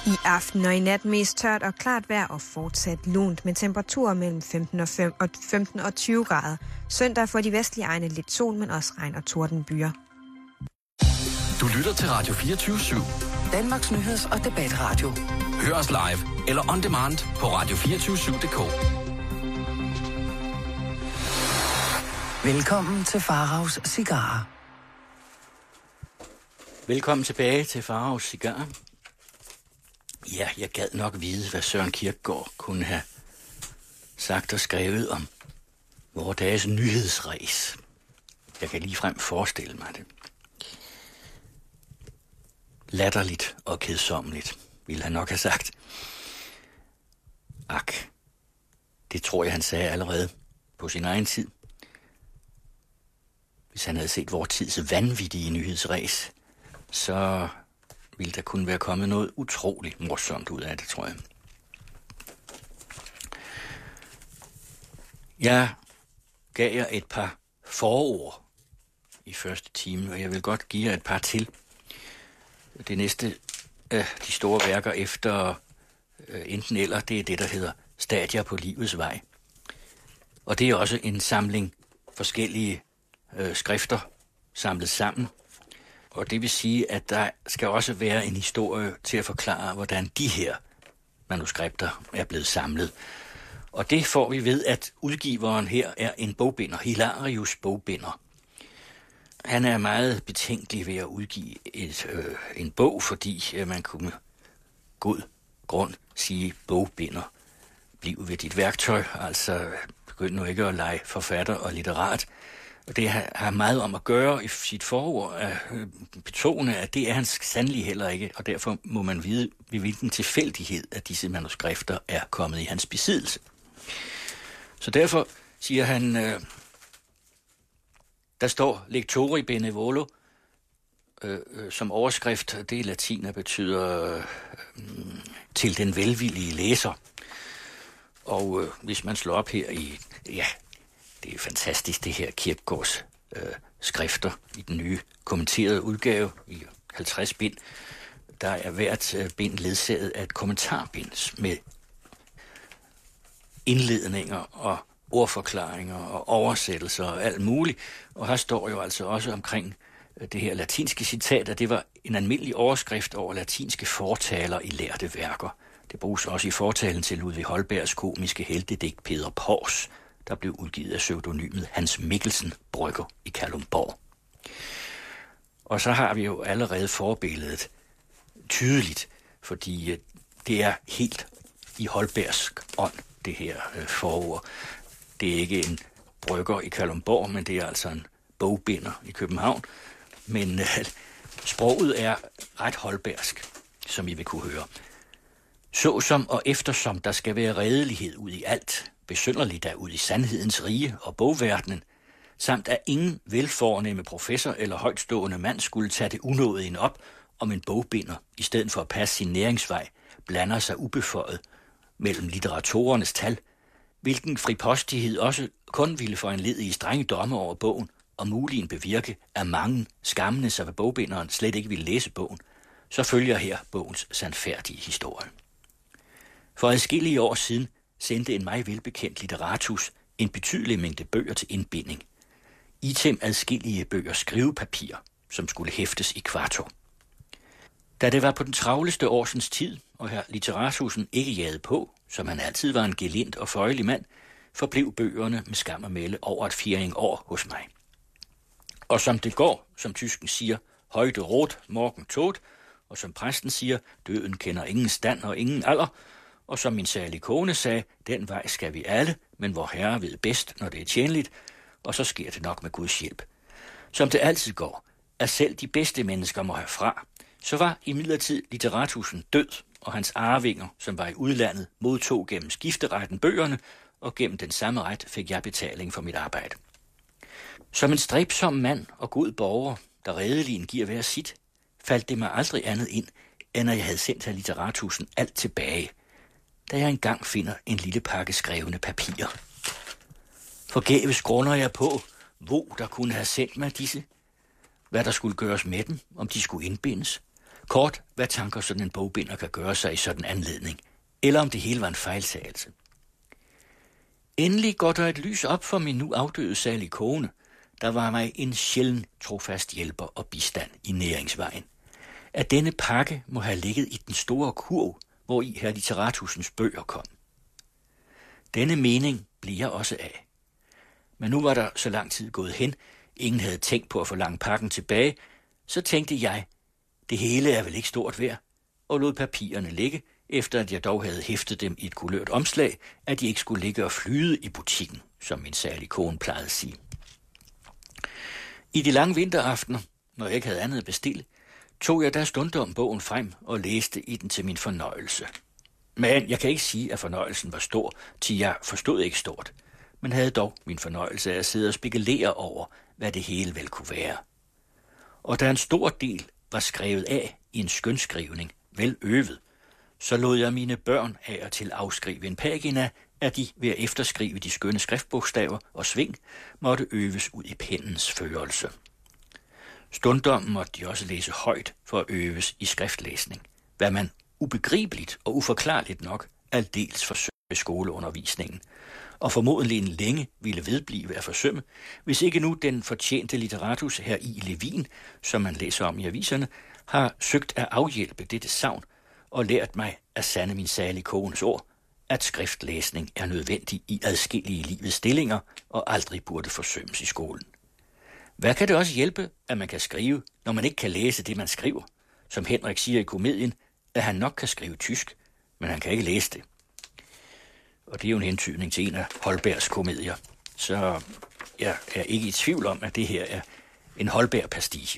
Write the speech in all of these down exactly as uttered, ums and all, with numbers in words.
I aften og i nat mest tørt og klart vejr og fortsat lunt med temperaturer mellem femten og tyve grader. Søndag får de vestlige egne lidt sol, men også regn og tordenbyer. Du lytter til Radio fireogtyve syv. Danmarks nyheds- og debatradio. Hør os live eller on demand på radio to fire syv punktum d k. Velkommen til Faraos Cigarer. Velkommen tilbage til Faraos Cigarer. Ja, jeg gad nok vide, hvad Søren Kierkegaard kunne have sagt og skrevet om vores dages nyhedsræs. Jeg kan ligefrem forestille mig det. Latterligt og kedsommeligt, ville han nok have sagt. Ak, det tror jeg, han sagde allerede på sin egen tid. Hvis han havde set vores tids vanvittige nyhedsræs, så ville der kunne være kommet noget utroligt morsomt ud af det, tror jeg. Jeg gav jer et par forord i første time, og jeg vil godt give jer et par til. Det næste af de store værker efter øh, enten eller, det er det, der hedder Stadier på livets vej. Og det er også en samling forskellige øh, skrifter samlet sammen. Og det vil sige, at der skal også være en historie til at forklare, hvordan de her manuskripter er blevet samlet. Og det får vi ved, at udgiveren her er en bogbinder, Hilarius bogbinder. Han er meget betænkelig ved at udgive et, øh, en bog, fordi øh, man kunne med god grund sige bogbinder. Bliv ved dit værktøj, altså begynd nu ikke at lege forfatter og litterat. Og det har meget om at gøre i sit forord at betone, at det er han sandelig heller ikke, og derfor må man vide, ved hvilken tilfældighed, at disse manuskripter er kommet i hans besiddelse. Så derfor siger han, øh, der står lectori benevolo øh, øh, som overskrift, det er latin, der betyder øh, til den velvillige læser. Og øh, hvis man slår op her i, ja, det er fantastisk, det her Kierkegaards øh, skrifter i den nye kommenterede udgave i halvtreds bind. Der er hvert øh, bind ledsaget af et kommentarbind med indledninger og ordforklaringer og oversættelser og alt muligt. Og her står jo altså også omkring øh, det her latinske citat, at det var en almindelig overskrift over latinske fortaler i lærte værker. Det bruges også i fortalen til Ludvig Holbergs komiske heltedigt Peder Pors, der blev udgivet af pseudonymet Hans Mikkelsen Brygger i Kalundborg. Og så har vi jo allerede forbilledet tydeligt, fordi det er helt i Holbergs ånd, det her forord. Det er ikke en brygger i Kalundborg, men det er altså en bogbinder i København. Men øh, sproget er ret holbergsk, som I vil kunne høre. Såsom og eftersom der skal være redelighed ud i alt, besynderligt der ud i sandhedens rige og bogverdenen, samt at ingen velfornemme professor eller højtstående mand skulle tage det unådige op, om en bogbinder, i stedet for at passe sin næringsvej, blander sig ubeføjet mellem litteratorernes tal, hvilken fripostighed også kun ville foranledige i strenge domme over bogen, og muligen bevirke, at mange skammende sig ved bogbinderen slet ikke ville læse bogen, så følger her bogens sandfærdige historie. For adskillige år siden sendte en mig velbekendt litteratus en betydelig mængde bøger til indbinding. Item adskillige bøger skrivepapir, som skulle hæftes i kvarto. Da det var på den travleste årsens tid, og her litteratusen ikke jagede på, som han altid var en gelint og føjelig mand, forblev bøgerne med skam og melde over et firing år hos mig. Og som det går, som tysken siger, højde rot, morgen tot, og som præsten siger, døden kender ingen stand og ingen alder, og som min særlige kone sagde, den vej skal vi alle, men vor Herre ved bedst, når det er tjenligt, og så sker det nok med Guds hjælp. Som det altid går, at selv de bedste mennesker må herfra, så var imidlertid litteratusen død, og hans arvinger, som var i udlandet, modtog gennem skifteretten bøgerne, og gennem den samme ret fik jeg betaling for mit arbejde. Som en stræbsom mand og god borger, der redeligen giver hver sit, faldt det mig aldrig andet ind, end at jeg havde sendt her litteratusen alt tilbage, da jeg engang finder en lille pakke skrevne papirer. Forgæves grunder jeg på, hvor der kunne have sendt mig disse, hvad der skulle gøres med dem, om de skulle indbindes, Kort, hvad tanker sådan en bogbinder kan gøre sig i sådan anledning, eller om det hele var en fejltagelse. Endelig går der et lys op for min nu afdøde salige kone, der var mig en sjælden trofast hjælper og bistand i næringsvejen. At denne pakke må have ligget i den store kurv, hvor i her Litterathusens bøger kom. Denne mening blev jeg også af. Men nu var der så lang tid gået hen, ingen havde tænkt på at forlange pakken tilbage, så tænkte jeg, det hele er vel ikke stort værd, og lod papirerne ligge, efter at jeg dog havde hæftet dem i et kulørt omslag, at de ikke skulle ligge og flyde i butikken, som min særlige kone plejede at sige. I de lange vinteraftener, når jeg ikke havde andet at bestille, tog jeg der stundom bogen frem og læste i den til min fornøjelse. Men jeg kan ikke sige, at fornøjelsen var stor, til jeg forstod ikke stort, men havde dog min fornøjelse af at sidde og spekulere over, hvad det hele vel kunne være. Og da en stor del var skrevet af i en skønskrivning, vel øvet, så lod jeg mine børn af og til afskrive en pagina, at de ved at efterskrive de skønne skriftbogstaver og sving, måtte øves ud i pennens førelse. Stundom måtte de også læse højt for at øves i skriftlæsning, hvad man ubegribeligt og uforklarligt nok aldeles forsømte i skoleundervisningen, og formodentlig en længe ville vedblive at forsømme, hvis ikke nu den fortjente litteratus her i Levin, som man læser om i aviserne, har søgt at afhjælpe dette savn og lært mig at sande min salige kones ord, at skriftlæsning er nødvendig i adskillige livets stillinger og aldrig burde forsømmes i skolen. Hvad kan det også hjælpe, at man kan skrive, når man ikke kan læse det, man skriver? Som Henrik siger i komedien, at han nok kan skrive tysk, men han kan ikke læse det. Og det er jo en hentydning til en af Holbergs komedier. Så jeg er ikke i tvivl om, at det her er en Holberg-pastiche.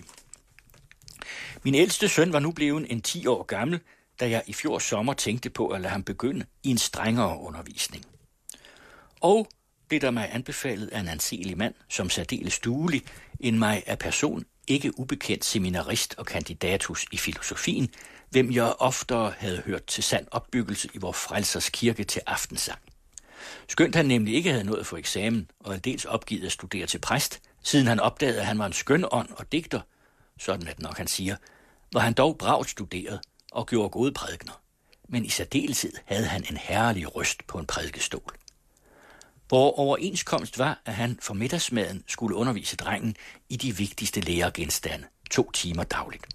Min ældste søn var nu blevet en ti år gammel, da jeg i fjor sommer tænkte på at lade ham begynde i en strengere undervisning. Og det der mig anbefalet af en anselig mand, som særdeles duelig, en mig af person ikke ubekendt seminarist og kandidatus i filosofien, hvem jeg oftere havde hørt til sand opbyggelse i vor frelsers kirke til aftensang. Skønt han nemlig ikke havde nået for eksamen, og aldeles opgivet at studere til præst, siden han opdagede, at han var en skøn ånd og digter, sådan at nok han siger, var han dog bravt studeret og gjorde gode prædikener. Men i særdeleshed havde han en herlig røst på en prædikestol. Hvor overenskomst var, at han for middagsmaden skulle undervise drengen i de vigtigste læregenstande, to timer dagligt.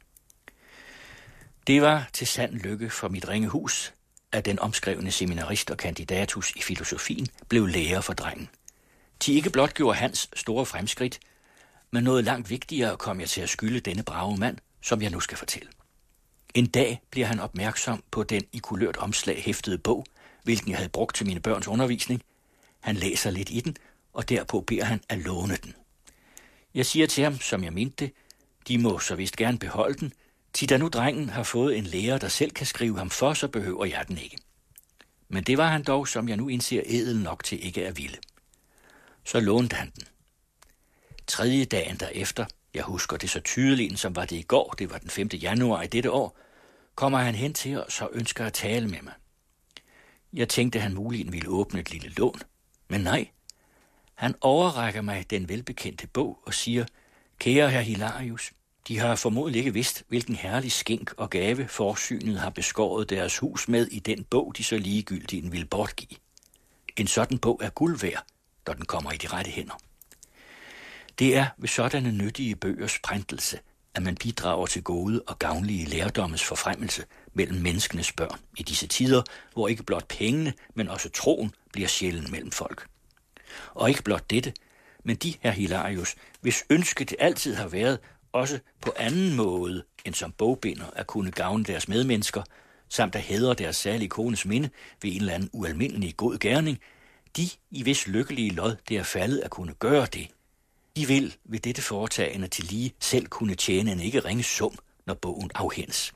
Det var til sand lykke for mit ringe hus, at den omskrevne seminarist og kandidatus i filosofien blev lærer for drengen. De ikke blot gjorde hans store fremskridt, men noget langt vigtigere kom jeg til at skylde denne brave mand, som jeg nu skal fortælle. En dag bliver han opmærksom på den i kulørt omslag hæftede bog, hvilken jeg havde brugt til mine børns undervisning. Han læser lidt i den, og derpå beder han at låne den. Jeg siger til ham, som jeg mente det, de må så vist gerne beholde den, til da nu drengen har fået en lærer, der selv kan skrive ham for, så behøver jeg den ikke. Men det var han dog, som jeg nu indser ædel nok til ikke at ville. Så lånte han den. Tredje dagen derefter, jeg husker det så tydeligt, som var det i går, det var den femte januar i dette år, kommer han hen til os og ønsker at tale med mig. Jeg tænkte, han muligen ville åbne et lille lån, men nej. Han overrækker mig den velbekendte bog og siger, kære herr Hilarius, de har formodentlig ikke vidst, hvilken herlig skænk og gave forsynet har beskåret deres hus med i den bog, de så ligegyldigt vil bortgive. En sådan bog er guld værd, når den kommer i de rette hænder. Det er ved sådanne nyttige bøgers præntelse, at man bidrager til gode og gavnlige lærdommes forfremmelse mellem menneskenes børn i disse tider, hvor ikke blot pengene, men også troen bliver sjælden mellem folk. Og ikke blot dette, men de, herr Hilarius, hvis ønske det altid har været, også på anden måde end som bogbinder at kunne gavne deres medmennesker, samt at hædre deres særlige kones minde ved en eller anden ualmindelig god gerning, de i hvis lykkelige lod det er faldet at kunne gøre det, de vil ved dette foretagende til lige selv kunne tjene en ikke ringe sum, når bogen afhændes.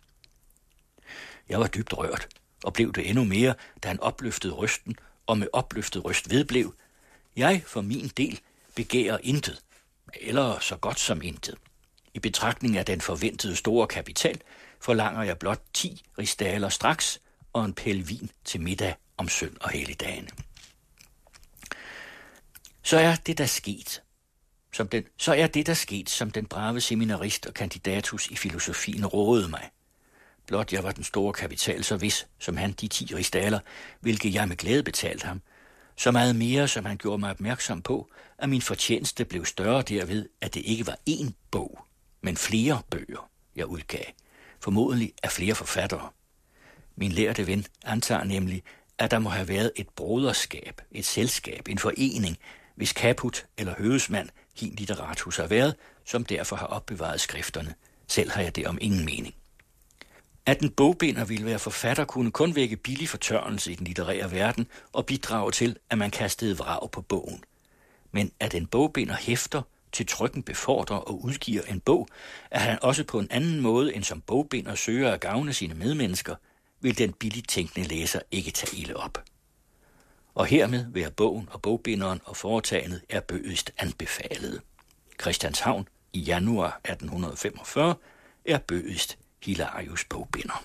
Jeg var dybt rørt, og blev det endnu mere, da han opløftede røsten, og med opløftet røst vedblev, jeg for min del begærer intet, eller så godt som intet. I betragtning af den forventede store kapital, forlanger jeg blot ti rigsdaler straks, og en pæl vin til middag om søn og helligdagene. Så er det der sket, som den, så er det der sket, som den brave seminarist og kandidatus i filosofien rådede mig. Blot jeg var den store kapital, så vis, som han de ti rigsdaler, hvilket jeg med glæde betalte ham, så meget mere, som han gjorde mig opmærksom på, at min fortjeneste blev større derved, at det ikke var én bog, men flere bøger, jeg udgav, formodentlig af flere forfattere. Min lærte ven antager nemlig, at der må have været et broderskab, et selskab, en forening, hvis kaput eller høvesmand hin litteratus har været, som derfor har opbevaret skrifterne. Selv har jeg det om ingen mening. At en bogbinder ville være forfatter, kunne kun vække billig fortørnelse i den litterære verden og bidrage til, at man kastede vrag på bogen. Men at en bogbinder hæfter, til trykken befordrer og udgiver en bog, at han også på en anden måde end som bogbinder søger at gavne sine medmennesker, vil den billigt tænkende læser ikke tage ilde op. Og hermed vil jeg bogen og bogbinderen og foretagendet er bødigst anbefalet. Christianshavn i januar atten femogfyrre er bødigst Hilarius bogbinder.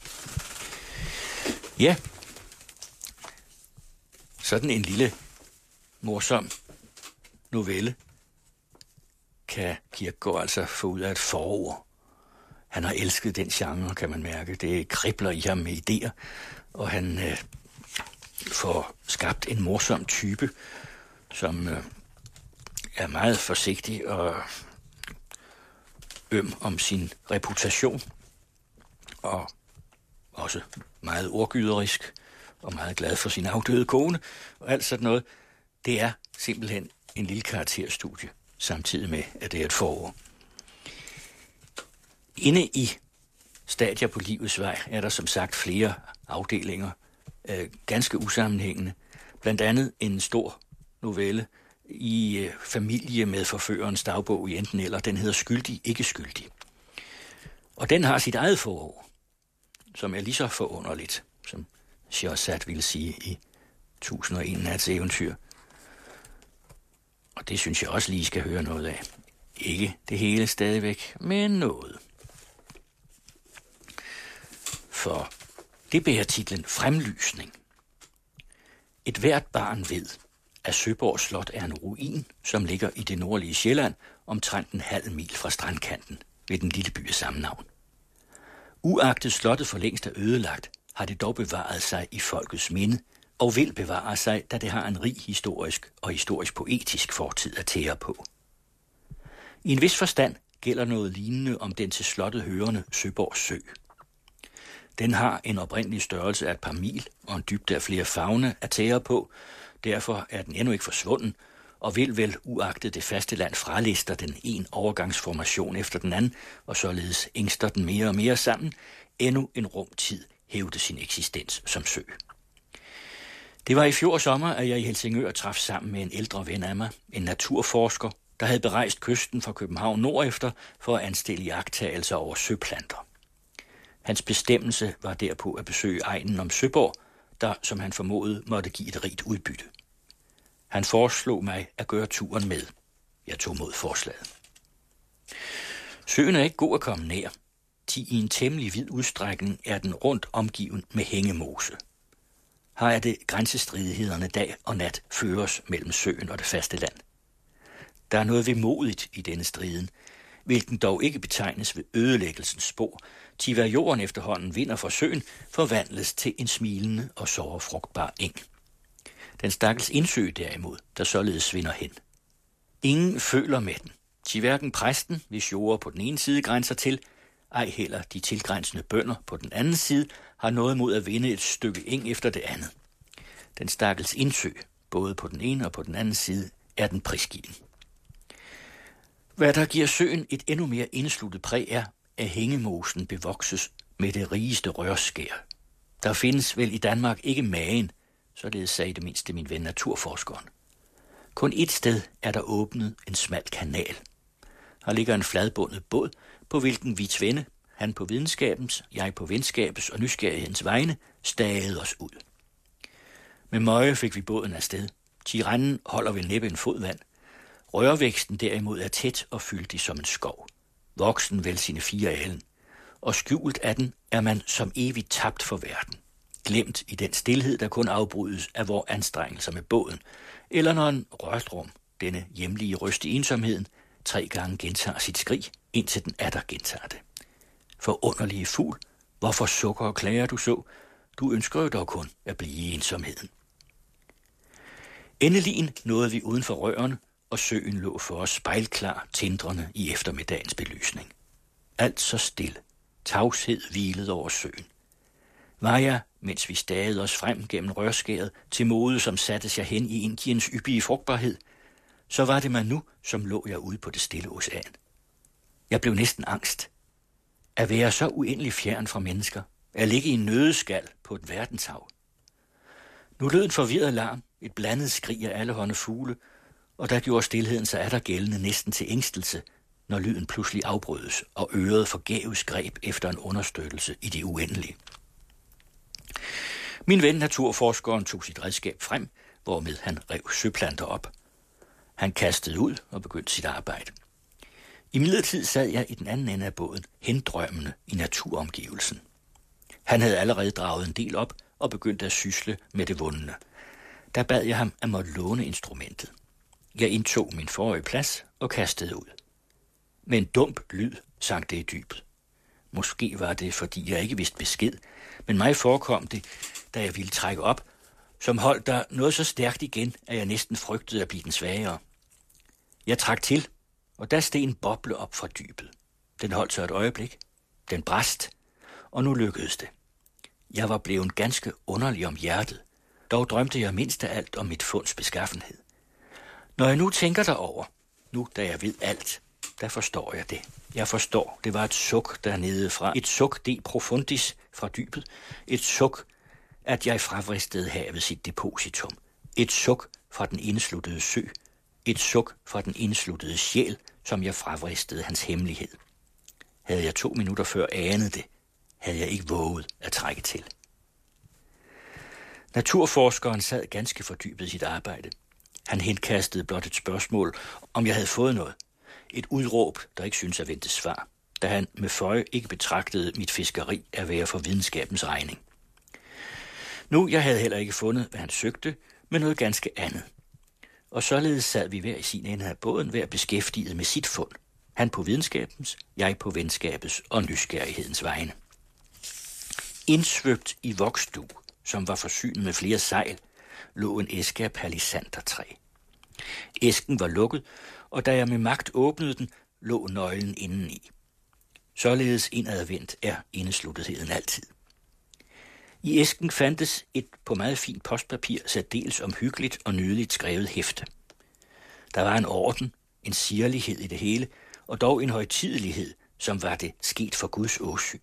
Ja, sådan en lille morsom novelle kan Kierkegaard altså få ud af et forord. Han har elsket den genre, kan man mærke. Det kribler i ham med idéer, og han øh, får skabt en morsom type, som øh, er meget forsigtig og øm om sin reputation, og også meget ordgyderisk, og meget glad for sin afdøde kone, og alt sådan noget. Det er simpelthen en lille karakterstudie, samtidig med, at det er et forår. Inde i Stadier på livets vej er der som sagt flere afdelinger, øh, ganske usammenhængende. Blandt andet en stor novelle i øh, familie med forførerens dagbog i enten eller. Den hedder Skyldig, ikke skyldig. Og den har sit eget forår, som er lige så forunderligt, som Chaussat ville sige i tusind og en nats eventyr. Og det synes jeg også lige skal høre noget af. Ikke det hele stadigvæk, men noget. For det bærer titlen Fremlysning. Et hvert barn ved, at Søborg Slot er en ruin, som ligger i det nordlige Sjælland, omtrent en halv mil fra strandkanten ved den lille by af samme navn. Uagtet slottet for længst er ødelagt, har det dog bevaret sig i folkets minde, og vil bevare sig, da det har en rig historisk og historisk-poetisk fortid at tære på. I en vis forstand gælder noget lignende om den til slottet hørende Søborg Sø. Den har en oprindelig størrelse af et par mil og en dybde af flere fagne at tære på, derfor er den endnu ikke forsvunden, og vil vel, uagtet det faste land, fralister den en overgangsformation efter den anden, og således ængster den mere og mere sammen, endnu en rumtid hævde sin eksistens som sø. Det var i fjor sommer, at jeg i Helsingør traf sammen med en ældre ven af mig, en naturforsker, der havde berejst kysten fra København nordefter for at anstille iagttagelser over søplanter. Hans bestemmelse var derpå at besøge egnen om Søborg, der, som han formodede, måtte give et rigt udbytte. Han foreslog mig at gøre turen med. Jeg tog mod forslaget. Søen er ikke god at komme nær. Ti i en temmelig vid udstrækning er den rundt omgiven med hængemose. Her er det grænsestridighederne dag og nat føres mellem søen og det faste land. Der er noget vemodigt i denne striden, hvilken dog ikke betegnes ved ødelæggelsens spor, til hvad jorden efterhånden vinder fra søen, forvandles til en smilende og sårefrugtbar eng. Den stakkels indsø derimod, der således svinder hen. Ingen føler med den, til hverken præsten, hvis jorder på den ene side grænser til, ej heller de tilgrænsende bønder på den anden side, har noget mod at vinde et stykke eng efter det andet. Den stakkels indsø, både på den ene og på den anden side, er den prisgiven. Hvad der giver søen et endnu mere indsluttet præg er, at hængemosen bevokses med det rigeste rørskær. Der findes vel i Danmark ikke magen, således sagde det mindste min ven naturforskeren. Kun et sted er der åbnet en smal kanal. Her ligger en fladbundet båd, på hvilken vi tvende, han på videnskabens, jeg på venskabets og nysgerrighedens vegne, stagede os ud. Med møje fik vi båden afsted. Tiranden holder vel næppe en fod vand. Rørvæksten derimod er tæt og fyldig som en skov. Voksen vel sine fire alen. Og skjult af den er man som evigt tabt for verden. Glemt i den stilhed, der kun afbrydes af vores anstrengelser med båden, eller når en rørstrum denne hjemlige røst i ensomheden, tre gange gentager sit skrig, indtil den atter gentager det. Forunderlige fugl, hvorfor sukker og klager du så? Du ønsker jo dog kun at blive i ensomheden. Endelig nåede vi uden for rørene, og søen lå for os spejlklar, tindrende i eftermiddagens belysning. Alt så stille. Tavshed hvilede over søen. Var jeg, mens vi stagede os frem gennem rørskæret, til mode, som sattes jeg hen i Indiens yppige frugtbarhed, så var det mig nu, som lå jeg ude på det stille ocean. Jeg blev næsten angst. At være så uendelig fjern fra mennesker, at ligge i en nødeskal på et verdenshav. Nu lød en forvirret larm, et blandet skrig af allehånde fugle, og der gjorde stilheden sig atter gældende næsten til ængstelse, når lyden pludselig afbrødes og øret forgæves greb efter en understøttelse i det uendelige. Min ven naturforskeren tog sit redskab frem, hvormed han rev søplanter op. Han kastede ud og begyndte sit arbejde. I midlertid sad jeg i den anden ende af båden, hendrømmende i naturomgivelsen. Han havde allerede draget en del op og begyndte at sysle med det vundne. Der bad jeg ham at måtte låne instrumentet. Jeg indtog min forrige plads og kastede ud. Med en dump lyd sank det i dybet. Måske var det, fordi jeg ikke vidste besked, men mig forekom det, da jeg ville trække op, som holdt der noget så stærkt igen, at jeg næsten frygtede at blive den svagere. Jeg trak til, og der steg en boble op fra dybet. Den holdt så et øjeblik. Den brast, og nu lykkedes det. Jeg var blevet ganske underlig om hjertet. Dog drømte jeg mindst af alt om mit funds beskaffenhed. Når jeg nu tænker derover, nu da jeg ved alt, der forstår jeg det. Jeg forstår, det var et suk dernede fra. Et suk de profundis fra dybet. Et suk, at jeg fravristede havet sit depositum. Et suk fra den indsluttede sø. Et suk fra den indsluttede sjæl, som jeg fravristede hans hemmelighed. Havde jeg to minutter før anet det, havde jeg ikke våget at trække til. Naturforskeren sad ganske fordybet i sit arbejde. Han henkastede blot et spørgsmål, om jeg havde fået noget. Et udråb, der ikke synes at vente svar, da han med føje ikke betragtede mit fiskeri at være for videnskabens regning. Nu, jeg havde heller ikke fundet, hvad han søgte, men noget ganske andet. Og således sad vi hver i sin ende af båden, hver beskæftiget med sit fund. Han på videnskabens, jeg på venskabets og nysgerrighedens vegne. Indsvøbt i voksdug, som var forsynet med flere sejl, lå en æske af palisandertræ. Æsken var lukket, og da jeg med magt åbnede den, lå nøglen indeni. Således indadvendt er indesluttetheden altid. I æsken fandtes et på meget fint postpapir særdeles omhyggeligt og nydeligt skrevet hæfte. Der var en orden, en sirlighed i det hele, og dog en højtidelighed, som var det sket for Guds åsyn.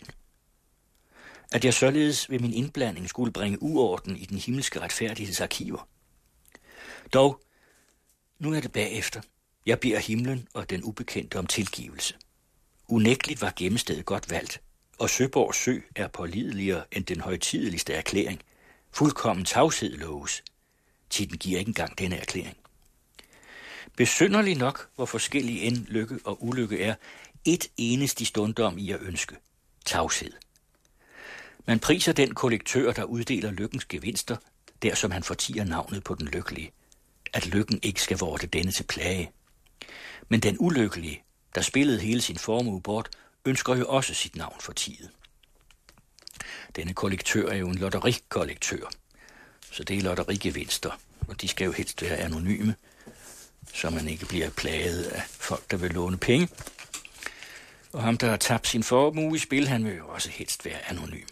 At jeg således ved min indblanding skulle bringe uorden i den himmelske retfærdighedsarkiver. Dog, nu er det bagefter. Jeg beder himlen og den ubekendte om tilgivelse. Unægteligt var gemmestedet godt valgt, og Søborg Sø er pålideligere end den højtideligste erklæring. Fuldkommen tavshed loves. Tiden giver ikke engang denne erklæring. Besynderligt nok, hvor forskellige end lykke og ulykke er, et eneste stundom i at ønske. Tavshed. Man priser den kollektør, der uddeler lykkens gevinster, der som han fortier navnet på den lykkelige. At lykken ikke skal vorte denne til plage. Men den ulykkelige, der spillede hele sin formue bort, ønsker jo også sit navn fortiet. Denne kollektør er jo en lotterikollekteur, så det er lotterigevinster, og de skal jo helst være anonyme, så man ikke bliver plaget af folk, der vil låne penge. Og ham, der har tabt sin formue i spil, han vil jo også helst være anonym.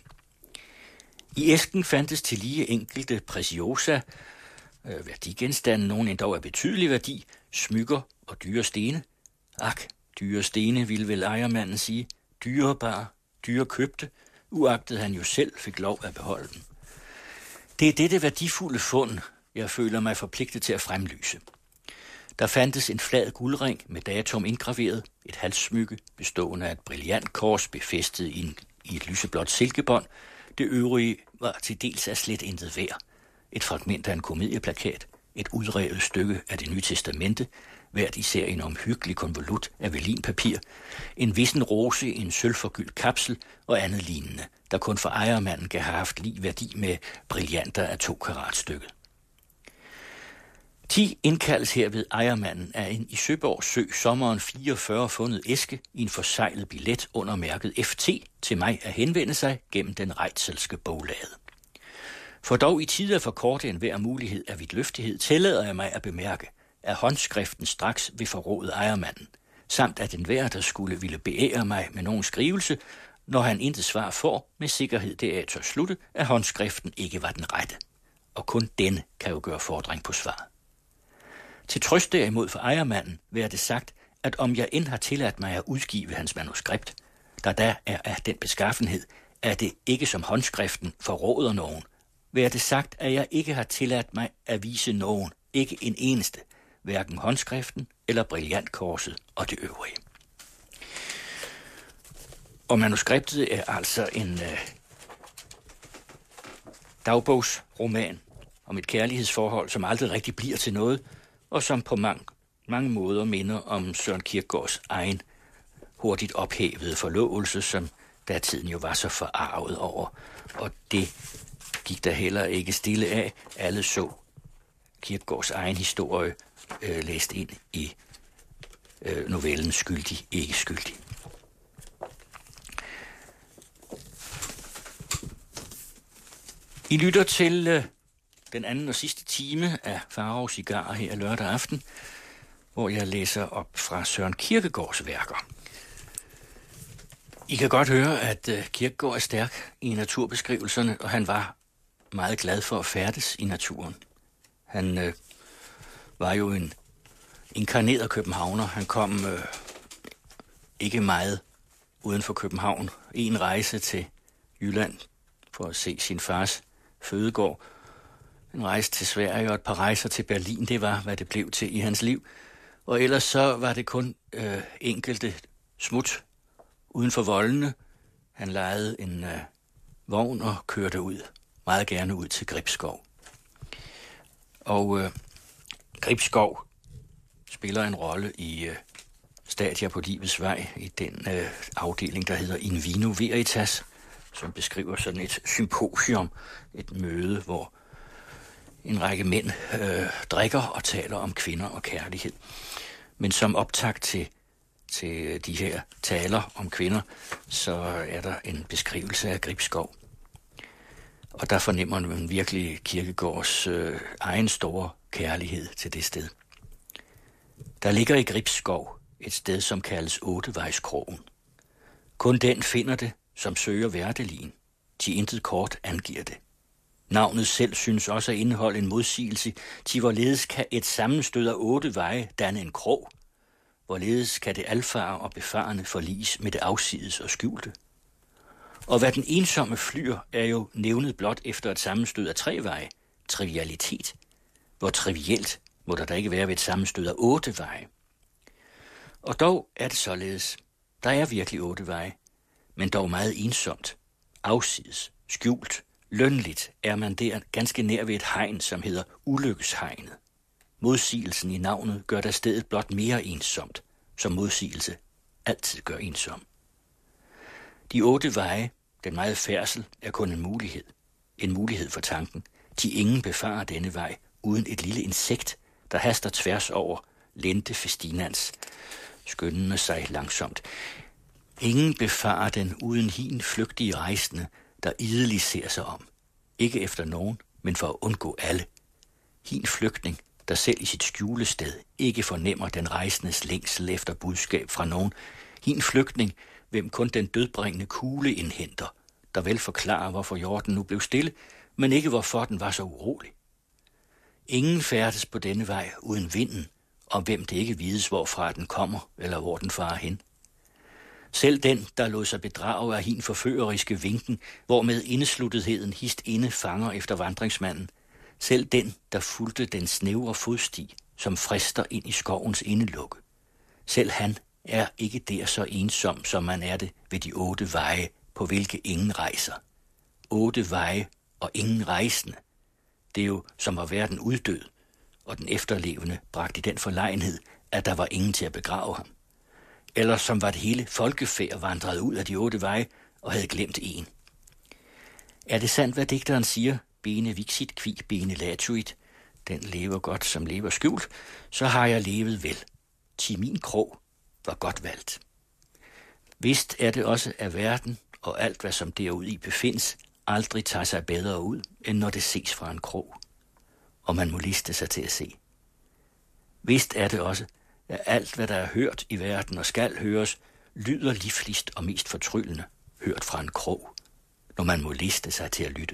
I æsken fandtes til lige enkelte preciosa, øh, værdigenstande, nogen endda af betydelig værdi, smykker og dyre stene. Ak, dyre stene ville vel ejermanden sige, dyrebare, dyre købte, uagtet han jo selv fik lov at beholde dem. Det er dette værdifulde fund, jeg føler mig forpligtet til at fremlyse. Der fandtes en flad guldring med datum indgraveret, et halssmykke bestående af et brillantkors befæstet i, en, i et lyseblåt silkebånd. Det øvrige var til dels af slet intet værd. Et fragment af en komedieplakat, et udrevet stykke af det nye testamente, hvert især en omhyggelig konvolut af velinpapir, en vissen rose i en sølvforgyldt kapsel og andet lignende, der kun for ejermanden kan have haft lige værdi med brillanter af to karat stykket. Ti indkaldes herved ejermanden af en i Søborg Sø sommeren fireogfyrre fundet æske i en forseglet billet under mærket F T til mig at henvende sig gennem den reitselske boglade. For dog i tider for kort en hver mulighed af vidtløftighed tillader jeg mig at bemærke, at håndskriften straks vil forråde ejermanden, samt at enhver, der skulle ville beære mig med nogen skrivelse, når han intet svar får, med sikkerhed deraf tør slutte, at håndskriften ikke var den rette. Og kun denne kan jo gøre fordring på svaret. Til trøst derimod for ejermanden vil det sagt, at om jeg end har tilladt mig at udgive hans manuskript, der da er af den beskaffenhed, at det ikke som håndskriften forråder nogen, vil det sagt, at jeg ikke har tilladt mig at vise nogen, ikke en eneste, hverken håndskriften eller brillantkorset og det øvrige. Og manuskriptet er altså en øh, dagbogsroman om et kærlighedsforhold, som aldrig rigtig bliver til noget, og som på mange, mange måder minder om Søren Kierkegaards egen hurtigt ophævede forlovelse, som datiden jo var så forarvet over. Og det gik der heller ikke stille af. Alle så Kierkegaards egen historie øh, læst ind i øh, novellen Skyldig, ikke skyldig. I lytter til øh, den anden og sidste time af Farao Cigarer her lørdag aften, hvor jeg læser op fra Søren Kierkegaards værker. I kan godt høre, at øh, Kierkegaard er stærk i naturbeskrivelserne, og han var meget glad for at færdes i naturen. Han øh, var jo en inkarneret københavner. Han kom øh, ikke meget uden for København. En rejse til Jylland for at se sin fars fødegård. En rejse til Sverige og et par rejser til Berlin, det var, hvad det blev til i hans liv. Og ellers så var det kun øh, enkelte smut uden for voldene. Han lejede en øh, vogn og kørte ud, meget gerne ud til Gribskov. Og øh, Gribskov spiller en rolle i øh, Stadia på livets vej, i den øh, afdeling, der hedder In Vino Veritas, som beskriver sådan et symposium, et møde, hvor en række mænd øh, drikker og taler om kvinder og kærlighed. Men som optakt til, til de her taler om kvinder, så er der en beskrivelse af Gribskov. Og der fornemmer man virkelig Kierkegaards øh, egen store kærlighed til det sted. Der ligger i Gribskov et sted, som kaldes Ottevejskrogen. Kun den finder det, som søger værdelien. De intet kort angiver det. Navnet selv synes også at indeholde en modsigelse, til hvorledes kan et sammenstød af otte veje danne en krog, hvorledes kan det alfare og befarne forliges med det afsides og skjulte. Og hvad den ensomme flyer er jo nævnet blot efter et sammenstød af tre veje, trivialitet. Hvor trivielt må der da ikke være ved et sammenstød af otte veje. Og dog er det således. Der er virkelig otte veje, men dog meget ensomt, afsides, skjult. Lønligt er man der ganske nær ved et hegn, som hedder Ulykkeshegnet. Modsigelsen i navnet gør der stedet blot mere ensomt, som modsigelse altid gør ensom. De otte veje, den meget færdsel, er kun en mulighed. En mulighed for tanken. De ingen befarer denne vej uden et lille insekt, der haster tværs over lente festinans, skyndende sig langsomt. Ingen befarer den uden hin flygtige rejsende, der idelig ser sig om. Ikke efter nogen, men for at undgå alle. Hin flygtning, der selv i sit skjulested ikke fornemmer den rejsendes længsel efter budskab fra nogen. Hin flygtning, hvem kun den dødbringende kugle indhenter, der vel forklarer, hvorfor jorden nu blev stille, men ikke hvorfor den var så urolig. Ingen færdes på denne vej uden vinden, om hvem det ikke vides, hvorfra den kommer, eller hvor den farer hen. Selv den, der lod sig bedrage af hin forføreriske vinken, hvormed indesluttetheden hist inde fanger efter vandringsmanden, selv den, der fulgte den snævre fodsti, som frister ind i skovens indelukke, selv han er ikke der så ensom, som man er det ved de otte veje, på hvilke ingen rejser. Otte veje og ingen rejsende. Det er jo som at være den uddød, og den efterlevende bragt i den forlegenhed, at der var ingen til at begrave ham. Eller som var det hele folkefærd vandret ud af de otte veje og havde glemt en. Er det sandt, hvad digteren siger? Bene vixit qui bene latuit. den lever godt, som lever skjult, så har jeg levet vel. Til min krog var godt valgt. Vist er det også, at verden og alt, hvad som derude i befindes, aldrig tager sig bedre ud, end når det ses fra en krog, og man må liste sig til at se. Vist er det også, at alt, hvad der er hørt i verden og skal høres, lyder livligst og mest fortryllende, hørt fra en krog, når man må liste sig til at lytte.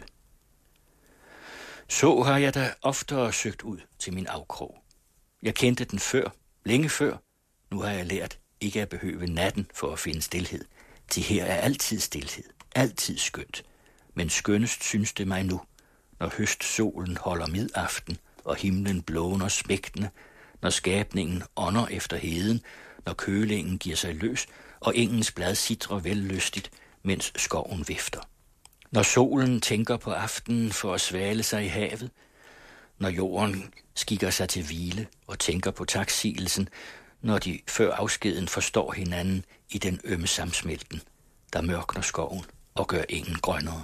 Så har jeg da oftere søgt ud til min afkrog. Jeg kendte den før, længe før. Nu har jeg lært ikke at behøve natten for at finde stilhed. Til her er altid stilhed, altid skønt. Men skønnest synes det mig nu, når høstsolen holder midaften, og himlen blåner smægtende, når skabningen ånder efter heden, når kølingen giver sig løs, og engens blad sitrer vellystigt, mens skoven vifter. Når solen tænker på aftenen for at svale sig i havet, når jorden skikker sig til hvile og tænker på taksigelsen, når de før afskeden forstår hinanden i den ømme samsmelten, der mørkner skoven og gør engen grønnere.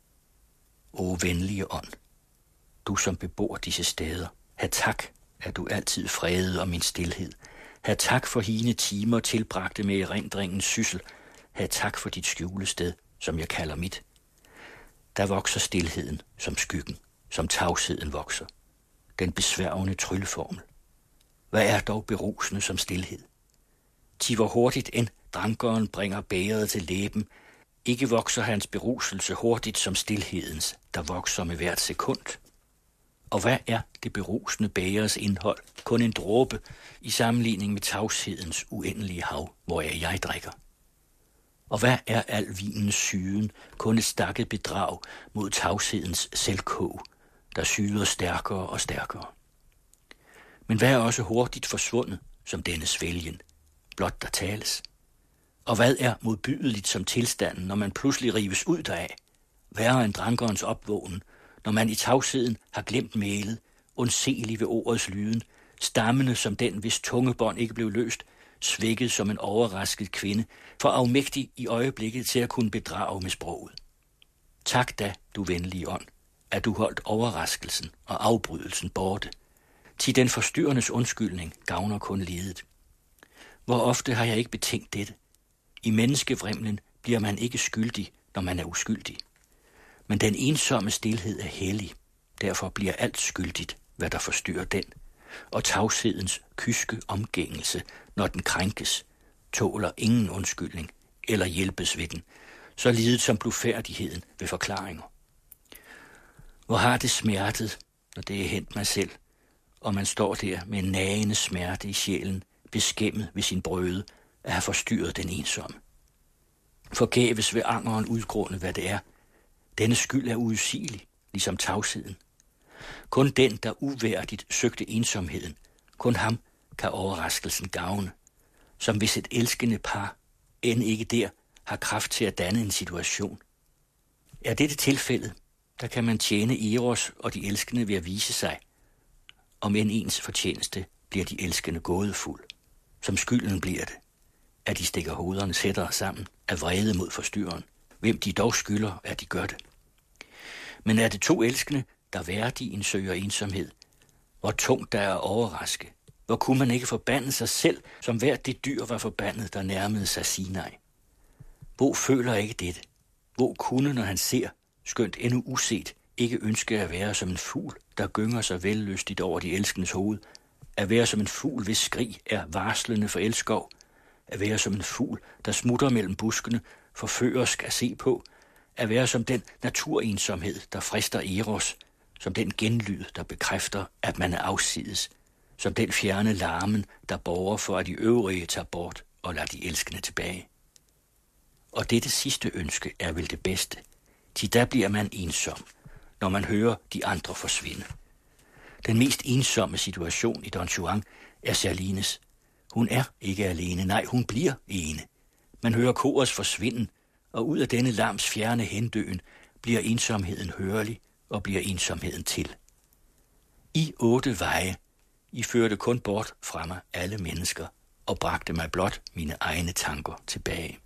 O venlige ånd, du som bebor disse steder, ha' tak, at du altid fredede om min stilhed. Ha' tak for hine timer tilbragte med erindringens syssel. Ha' tak for dit skjulested, som jeg kalder mit. Der vokser stilheden som skyggen, som tavsheden vokser. Den besværgende trylleformel. Hvad er dog berusende som stilhed? Ti hvor hurtigt end drankeren bringer bægeret til læben, ikke vokser hans beruselse hurtigt som stilhedens, der vokser med hvert sekund. Og hvad er det berusende bægers indhold? Kun en dråbe i sammenligning med tavshedens uendelige hav, hvor jeg, jeg drikker. Og hvad er al vinens syden? Kun et stakket bedrag mod tavshedens selvkog, der syder stærkere og stærkere. Men hvad er også hurtigt forsvundet, som denne svælgen, blot der tales? Og hvad er modbydeligt som tilstanden, når man pludselig rives ud deraf? Værre end drankerens opvågen, når man i tavsheden har glemt mælet, undselig ved ordets lyden, stammende som den, hvis tungebånd ikke blev løst, svækket som en overrasket kvinde, for afmægtig i øjeblikket til at kunne bedrage med sproget. Tak da, du venlige ånd, at du holdt overraskelsen og afbrydelsen borte. Til den forstyrrendes undskyldning gavner kun lidet. Hvor ofte har jeg ikke betænkt dette? I menneskevrimlen bliver man ikke skyldig, når man er uskyldig. Men den ensomme stilhed er hellig. Derfor bliver alt skyldigt, hvad der forstyrrer den. Og tavshedens kyske omgængelse, når den krænkes, tåler ingen undskyldning eller hjælpes ved den, så lidet som blufærdigheden ved forklaringer. Hvor har det smertet, når det er hent mig selv, og man står der med en nagende smerte i sjælen, beskæmmet ved sin brøde, at have forstyrret den ensomme. Forgæves ved angeren udgrunde, hvad det er. Denne skyld er uudsigelig, ligesom tavsheden. Kun den, der uværdigt søgte ensomheden, kun ham kan overraskelsen gavne, som hvis et elskende par, end ikke der, har kraft til at danne en situation. Er dette tilfældet, der kan man tjene Eros og de elskende ved at vise sig, om end ens fortjeneste bliver de elskende gådefuld, som skylden bliver det, at de stikker hovederne sættere sammen af vrede mod forstyrreren, hvem de dog skylder, at de gør det. Men er det to elskende, der værdigen søger ensomhed, hvor tungt der er at overraske, hvor kunne man ikke forbande sig selv, som hvert det dyr var forbandet, der nærmede sig Sinai. Bo føler ikke dette. Bo kunne, når han ser, skønt endnu uset, ikke ønske at være som en fugl, der gynger sig vellystigt over de elskendes hoved, at være som en fugl, hvis skrig er varslende for elskov, at være som en fugl, der smutter mellem buskene, forførersk at se på, at være som den naturensomhed, der frister Eros, som den genlyd, der bekræfter, at man er afsides, som den fjerne larmen, der borger for, at de øvrige tager bort og lader de elskende tilbage. Og dette sidste ønske er vel det bedste, til der bliver man ensom, når man hører de andre forsvinde. Den mest ensomme situation i Don Juan er Charlines. Hun er ikke alene, nej, hun bliver ene. Man hører korets forsvinden, og ud af denne lams fjerne hendøen bliver ensomheden hørlig og bliver ensomheden til. I otte veje, I førte kun bort fra mig alle mennesker og bragte mig blot mine egne tanker tilbage.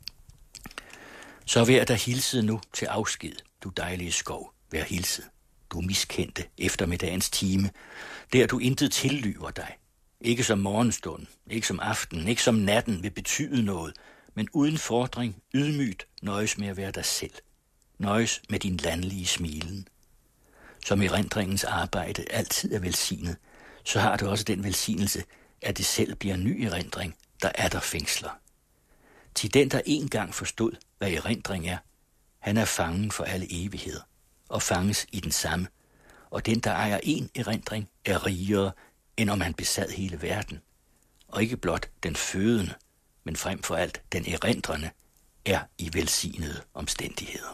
Så vær der hilset nu til afsked, du dejlige skov, vær hilset. du miskendte eftermiddagens time, der du intet tillyver dig. Ikke som morgenstunden, ikke som aftenen, ikke som natten vil betyde noget, men uden fordring, ydmygt, nøjes med at være dig selv. Nøjes med din landlige smilen. Som erindringens arbejde altid er velsignet, så har du også den velsignelse, at det selv bliver en ny erindring, der er der fængsler. Til den, der engang forstod, hvad erindring er, han er fangen for alle evigheder, og fanges i den samme, og den, der ejer en erindring, er rigere, end om han besad hele verden, og ikke blot den fødende, men frem for alt den erindrende, er i velsignede omstændigheder.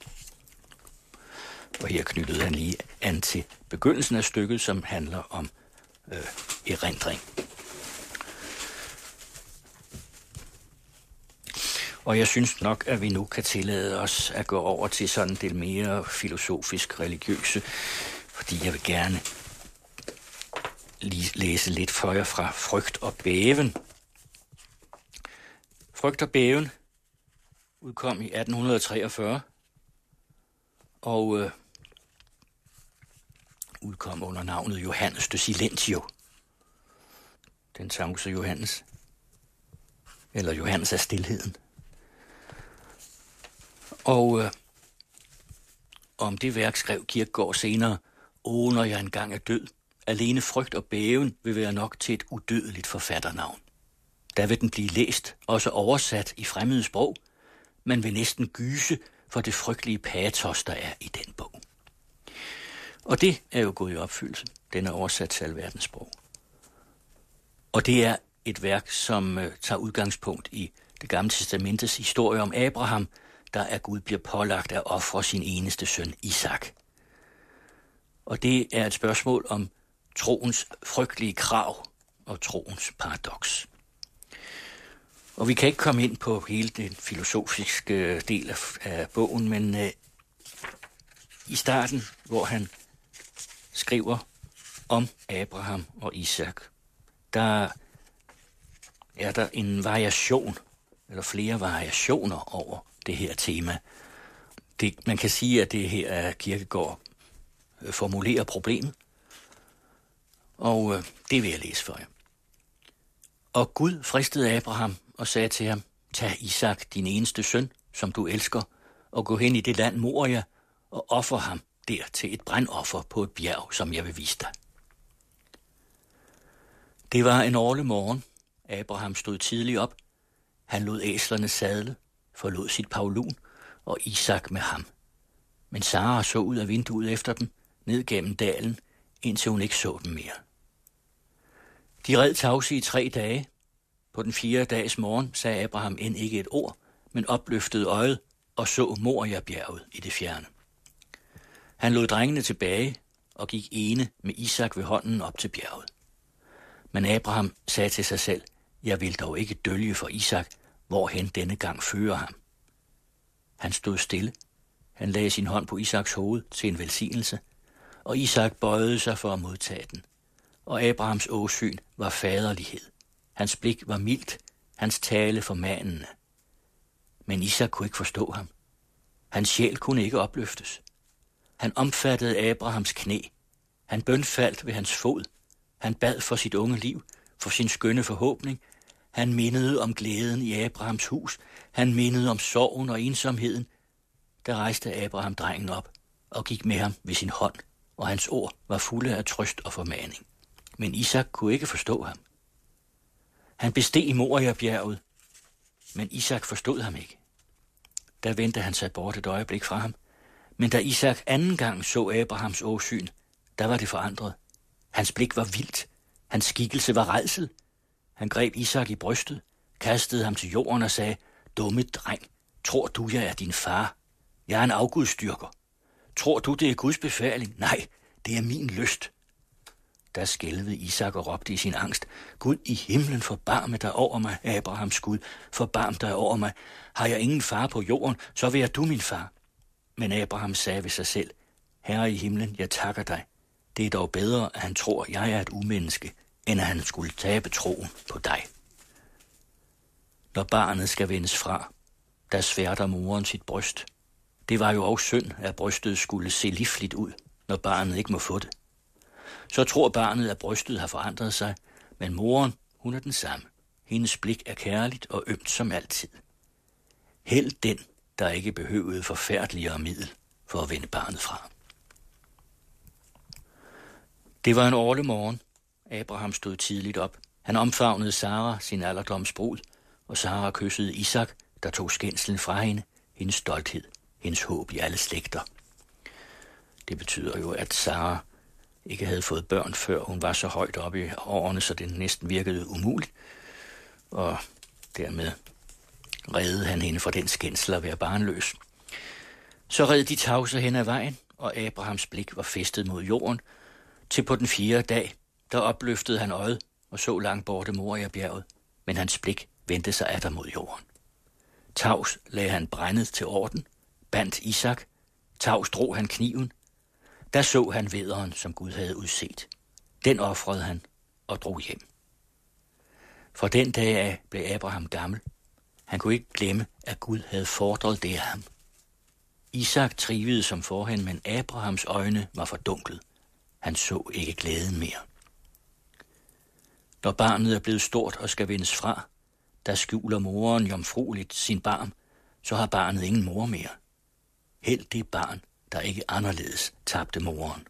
Og her knyttede han lige an til begyndelsen af stykket, som handler om øh, erindring. Og jeg synes nok, at vi nu kan tillade os at gå over til sådan det mere filosofisk religiøse, fordi jeg vil gerne lige læse lidt for jer fra Frygt og Bæven. Frygt og Bæven udkom i atten treogfyrre, og øh, udkom under navnet Johannes de Silentio. Den tavse Johannes, eller Johannes af stilheden. Og øh, om det værk skrev Kierkegaard senere: Åh, når jeg engang er død, alene Frygt og Bæven vil være nok til et udødeligt forfatternavn. Der vil den blive læst, også oversat i fremmede sprog. Man vil næsten gyse for det frygtelige patos, der er i den bog. Og det er jo gået i opfyldelse. Den er oversat til alverdens sprog. Og det er et værk, som øh, tager udgangspunkt i Det Gamle Testamentes historie om Abraham, der af Gud bliver pålagt at ofre sin eneste søn Isak. Og det er et spørgsmål om troens frygtelige krav og troens paradoks. Og vi kan ikke komme ind på hele den filosofiske del af, af bogen, men øh, i starten, hvor han skriver om Abraham og Isak, der er der en variation, eller flere variationer over det her tema. Det, man kan sige, at det her er Kierkegaard øh, formulerer problemet, og øh, det vil jeg læse for jer. Og Gud fristede Abraham og sagde til ham: Tag Isak, din eneste søn, som du elsker, og gå hen i det land Moria og offer ham der til et brandoffer på et bjerg, som jeg vil vise dig. Det var en årlig morgen. Abraham stod tidligt op. Han lod æslerne sadle, forlod sit pavlun og Isak med ham. Men Sara så ud af vinduet efter dem, ned gennem dalen, indtil hun ikke så dem mere. De red tavse i tre dage. På den fjerde dags morgen sagde Abraham end ikke et ord, men opløftede øjet og så Moria-bjerget i det fjerne. Han lod drengene tilbage og gik ene med Isak ved hånden op til bjerget. Men Abraham sagde til sig selv: Jeg vil dog ikke dølge for Isak, hvorhen denne gang fører ham. Han stod stille. Han lagde sin hånd på Isaks hoved til en velsignelse, og Isak bøjede sig for at modtage den. Og Abrahams åsyn var faderlighed. Hans blik var mildt, hans tale formanende. Men Isak kunne ikke forstå ham. Hans sjæl kunne ikke opløftes. Han omfattede Abrahams knæ. Han bønfaldt ved hans fod. Han bad for sit unge liv, for sin skønne forhåbning. Han mindede om glæden i Abrahams hus. Han mindede om sorgen og ensomheden. Der rejste Abraham drengen op og gik med ham ved sin hånd, og hans ord var fulde af trøst og formaning. Men Isak kunne ikke forstå ham. Han besteg Moria-bjerget, men Isak forstod ham ikke. Der vendte han sig bort et øjeblik fra ham. Men da Isak anden gang så Abrahams åsyn, der var det forandret. Hans blik var vildt. Hans skikkelse var rædsel. Han greb Isak i brystet, kastede ham til jorden og sagde: Dumme dreng, tror du, jeg er din far? Jeg er en afgudstyrker. Tror du, det er Guds befaling? Nej, det er min lyst. Der skælvede Isak og råbte i sin angst: Gud i himlen, forbarme dig over mig, Abrahams Gud, forbarm dig over mig. Har jeg ingen far på jorden, så vær du min far. Men Abraham sagde ved sig selv: Herre i himlen, jeg takker dig. Det er dog bedre, at han tror, jeg er et umenneske, end at han skulle tabe troen på dig. Når barnet skal vendes fra, der sværter moren sit bryst. Det var jo også synd, at brystet skulle se livligt ud, når barnet ikke må få det. Så tror barnet, at brystet har forandret sig, men moren, hun er den samme. Hendes blik er kærligt og ømt som altid. Held den, der ikke behøvede forfærdeligere middel for at vende barnet fra. Det var en årlig morgen. Abraham stod tidligt op. Han omfavnede Sara, sin alderdomsbrud, og Sara kyssede Isak, der tog skændslen fra hende, hendes stolthed, hendes håb i alle slægter. Det betyder jo, at Sara ikke havde fået børn, før hun var så højt oppe i årene, så det næsten virkede umuligt. Og dermed reddede han hende fra den skændsel at være barnløs. Så red de tavse hen ad vejen, og Abrahams blik var festet mod jorden, til på den fjerde dag, der opløftede han øjet og så langt borte Moria-bjerget, men hans blik vendte sig atter mod jorden. Tavs lagde han brændet til orden, bandt Isak, tavs drog han kniven. Der så han vædderen, som Gud havde udset. Den ofrede han og drog hjem. Fra den dag af blev Abraham gammel. Han kunne ikke glemme, at Gud havde fordret det af ham. Isak trivede som forhen, men Abrahams øjne var fordunklet. Han så ikke glæden mere. Når barnet er blevet stort og skal vendes fra, der skjuler moren jomfrueligt sin barm, så har barnet ingen mor mere. Held det barn, der ikke anderledes tabte moren.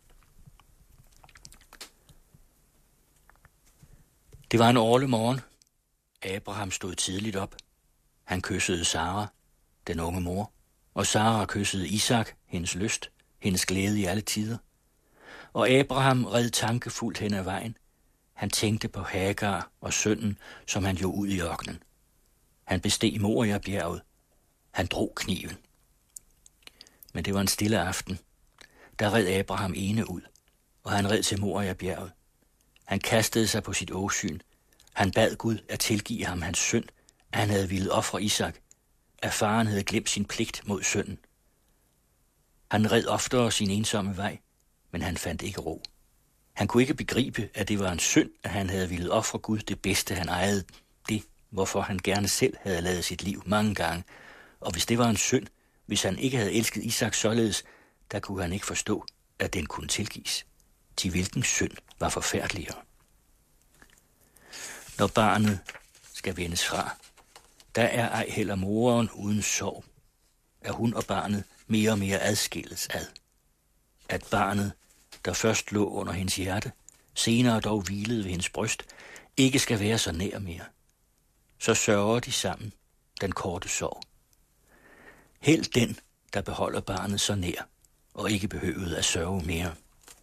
Det var en årlig morgen. Abraham stod tidligt op. Han kyssede Sara, den unge mor, og Sara kyssede Isak, hendes lyst, hendes glæde i alle tider. Og Abraham red tankefuldt hen ad vejen. Han tænkte på Hagar og sønnen, som han jo ud i ørkenen. Han besteg Moria-bjerget. Han drog kniven. Men det var en stille aften. Der red Abraham ene ud, og han red til Moria-bjerget. Han kastede sig på sit åsyn. Han bad Gud at tilgive ham hans synd, at han havde ville ofre Isak, at faren havde glemt sin pligt mod sønnen. Han red oftere sin ensomme vej, men han fandt ikke ro. Han kunne ikke begribe, at det var en synd, at han havde ville ofre Gud det bedste, han ejede, det, hvorfor han gerne selv havde ladet sit liv mange gange. Og hvis det var en synd, hvis han ikke havde elsket Isak således, der kunne han ikke forstå, at den kunne tilgives. Til hvilken synd var forfærdeligere. Når barnet skal vendes fra, der er ej heller moren uden sorg, at hun og barnet mere og mere adskilles ad. At barnet, der først lå under hendes hjerte, senere dog hvilede ved hendes bryst, ikke skal være så nær mere. Så sørger de sammen den korte sorg. Held den, der beholder barnet så nær, og ikke behøvede at sørge mere.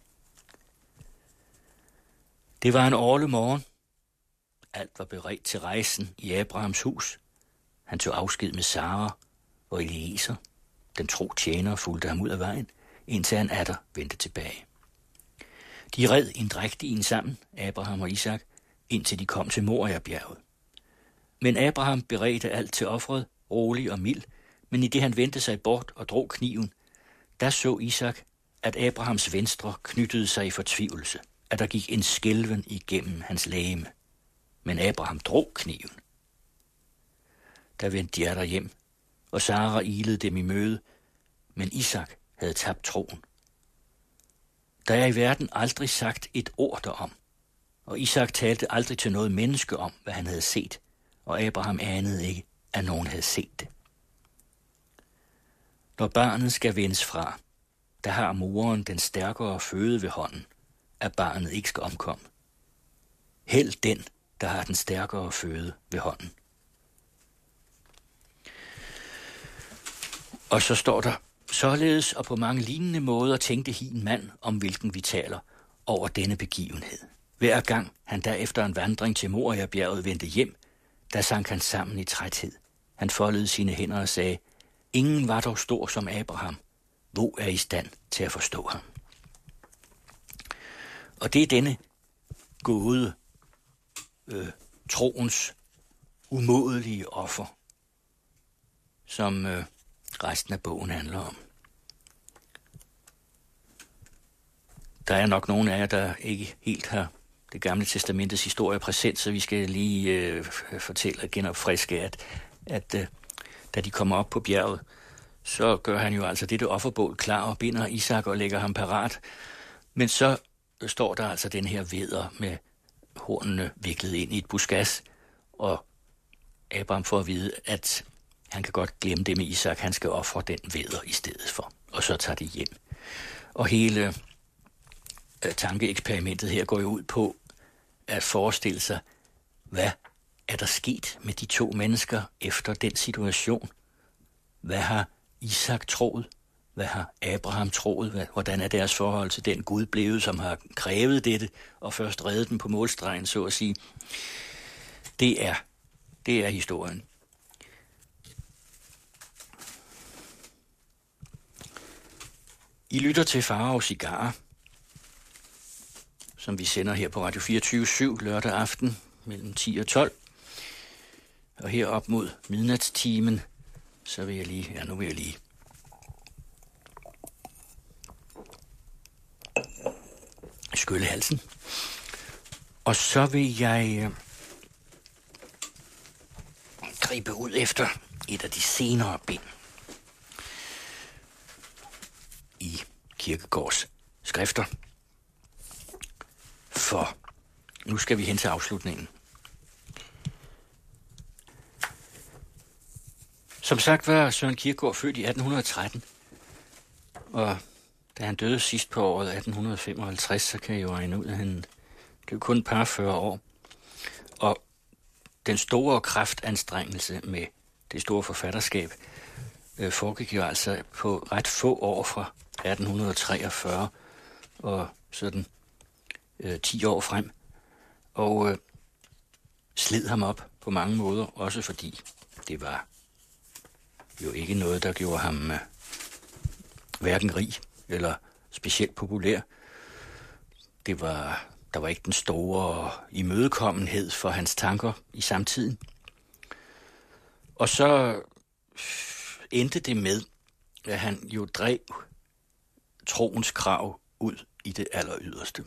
Det var en årlig morgen. Alt var beredt til rejsen i Abrahams hus. Han tog afsked med Sara og Eliezer. Den tro tjener fulgte ham ud af vejen, indtil han atter vendte tilbage. De red indrægtigen sammen, Abraham og Isak, indtil de kom til Moria-bjerget. Men Abraham beredte alt til offeret, rolig og mild, men i det han vendte sig bort og drog kniven, der så Isak, at Abrahams venstre knyttede sig i fortvivlelse, at der gik en skælven igennem hans legeme. Men Abraham drog kniven. Der vendte de atter hjem, og Sara ilede dem i møde, men Isak havde tabt troen. Der er i verden aldrig sagt et ord derom, og Isak talte aldrig til noget menneske om, hvad han havde set, og Abraham anede ikke, at nogen havde set det. Når barnet skal vendes fra, der har moren den stærkere føde ved hånden, at barnet ikke skal omkomme. Held den, der har den stærkere føde ved hånden. Og så står der, således og på mange lignende måder tænkte hin mand, om hvilken vi taler, over denne begivenhed. Hver gang han der efter en vandring til Moria-bjerget vendte hjem, der sank han sammen i træthed. Han foldede sine hænder og sagde, ingen var dog stor som Abraham. Hvor er i stand til at forstå ham? Og det er denne gåde, øh, troens umådelige offer, som øh, resten af bogen handler om. Der er nok nogle af jer, der ikke helt har det gamle testamentets historie præsent, så vi skal lige øh, fortælle og genopfriske, at, at øh, da de kommer op på bjerget, så gør han jo altså dette offerbål klar og binder Isak og lægger ham parat. Men så står der altså den her vædder med hornene viklet ind i et buskas, og Abraham får at vide, at han kan godt glemme det med Isak, han skal ofre den vædder i stedet for, og så tager de hjem. Og hele øh, tankeeksperimentet her går jo ud på at forestille sig, hvad er der sket med de to mennesker efter den situation? Hvad har Isak troet? Hvad har Abraham troet? Hvordan er deres forhold til den Gud blevet, som har krævet dette, og først reddet dem på målstregen, så at sige? Det er, det er historien. I lytter til Farao Cigarer, som vi sender her på Radio fireogtyve syv lørdag aften mellem ti og tolv. Og her op mod midnatstimen, så vil jeg lige, ja nu vil jeg lige skylle halsen. Og så vil jeg øh, gribe ud efter et af de senere bind i Kierkegaards skrifter. For nu skal vi hen til afslutningen. Som sagt var Søren Kierkegaard født i atten tretten, og da han døde sidst på året atten femoghalvtreds, så kan jeg jo regne ud, at han blev kun et par fyrre år. Og den store kraftanstrengelse med det store forfatterskab øh, foregik jo altså på ret få år fra atten treogfyrre og sådan øh, ti år frem. Og øh, sled ham op på mange måder, også fordi det var jo ikke noget, der gjorde ham øh, hverken rig eller specielt populær. Det var, der var ikke den store imødekommenhed for hans tanker i samtiden. Og så endte det med, at han jo drev troens krav ud i det alleryderste.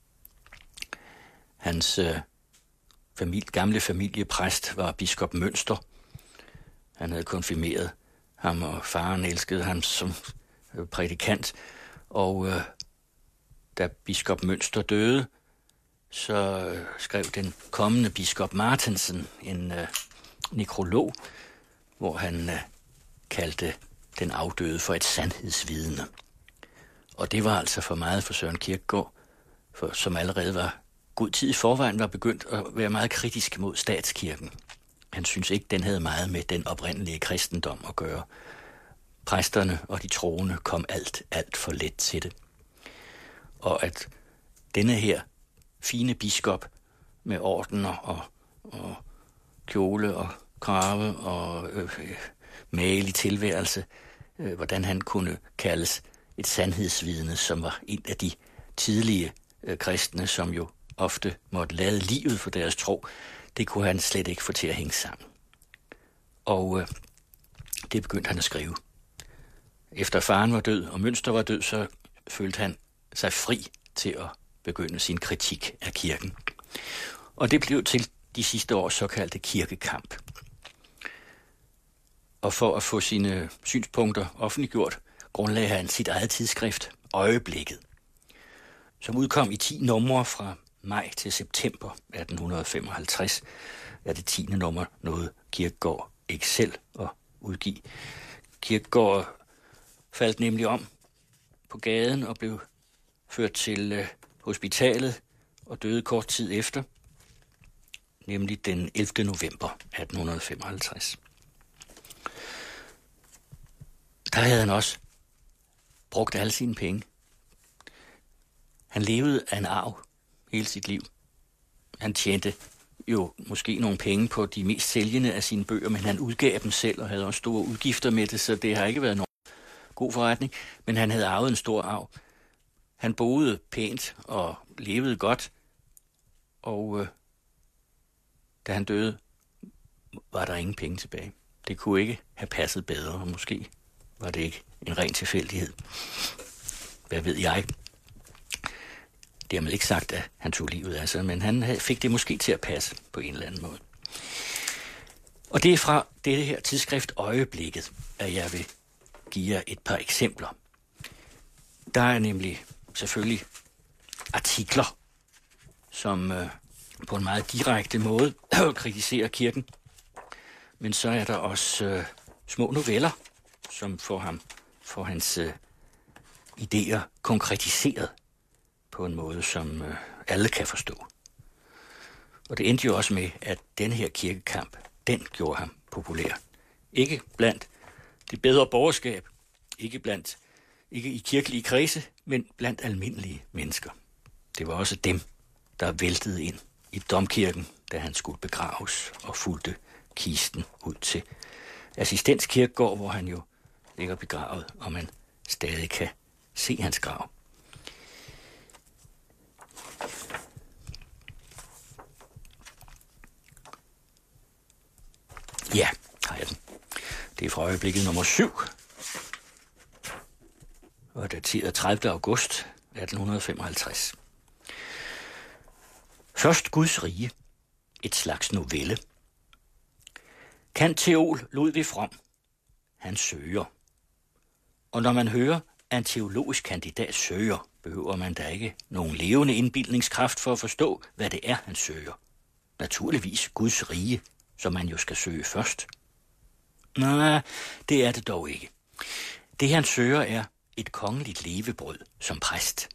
Hans øh, familie, gamle familiepræst var biskop Mønster. Han havde konfirmeret ham, og faren elskede ham som øh, prædikant. Og øh, da biskop Mønster døde, så øh, skrev den kommende biskop Martensen en øh, nekrolog, hvor han øh, kaldte den afdøde for et sandhedsvidne. Og det var altså for meget for Søren Kierkegaard, for, som allerede var god tid i forvejen, var begyndt at være meget kritisk mod statskirken. Han synes ikke, den havde meget med den oprindelige kristendom at gøre. Præsterne og de troende kom alt, alt for let til det. Og at denne her fine biskop med ordener og, og kjole og krave og øh, malig tilværelse, øh, hvordan han kunne kaldes et sandhedsvidne, som var en af de tidlige øh, kristne, som jo ofte måtte lade livet for deres tro, det kunne han slet ikke få til at hænge sammen. Og øh, det begyndte han at skrive. Efter faren var død, og Mønster var død, så følte han sig fri til at begynde sin kritik af kirken. Og det blev til de sidste års såkaldte kirkekamp. Og for at få sine synspunkter offentliggjort, grundlagde han sit eget tidsskrift, Øjeblikket, som udkom i ti numre fra maj til september atten femoghalvtreds. Er det tiende nummer noget Kierkegaard ikke selv at udgive. Kierkegaard faldt nemlig om på gaden og blev ført til øh, hospitalet og døde kort tid efter, nemlig den ellevte november atten femoghalvtreds. Der havde han også brugt alle sine penge. Han levede af en arv hele sit liv. Han tjente jo måske nogle penge på de mest sælgende af sine bøger, men han udgav dem selv og havde også store udgifter med det, så det har ikke været nogen god forretning. Men han havde arvet en stor arv. Han boede pænt og levede godt, og øh, da han døde, var der ingen penge tilbage. Det kunne ikke have passet bedre, og måske var det ikke en ren tilfældighed. Hvad ved jeg? Det har man ikke sagt, at han tog livet af sig, men han fik det måske til at passe på en eller anden måde. Og det er fra dette her tidsskrift Øjeblikket, at jeg vil give jer et par eksempler. Der er nemlig selvfølgelig artikler, som øh, på en meget direkte måde kritiserer kirken. Men så er der også øh, små noveller, som får ham får hans øh, idéer konkretiseret på en måde, som øh, alle kan forstå. Og det endte jo også med, at den her kirkekamp, den gjorde ham populær. Ikke blandt det bedre borgerskab, ikke blandt ikke i kirkelige kredse, men blandt almindelige mennesker. Det var også dem, der væltede ind i domkirken, da han skulle begraves, og fulgte kisten ud til Assistens Kirkegård, hvor han jo ligger begravet, og man stadig kan se hans grav. Ja, har jeg den. Det er fra øjeblikket nummer syv, og er dateret tredivte august atten femoghalvtreds. Først Guds rige, et slags novelle. Kan teol Ludvig From, han søger. Og når man hører, at en teologisk kandidat søger, behøver man da ikke nogen levende indbildningskraft for at forstå, hvad det er, han søger. Naturligvis Guds rige, som man jo skal søge først. Nej, det er det dog ikke. Det han søger er et kongeligt levebrød som præst.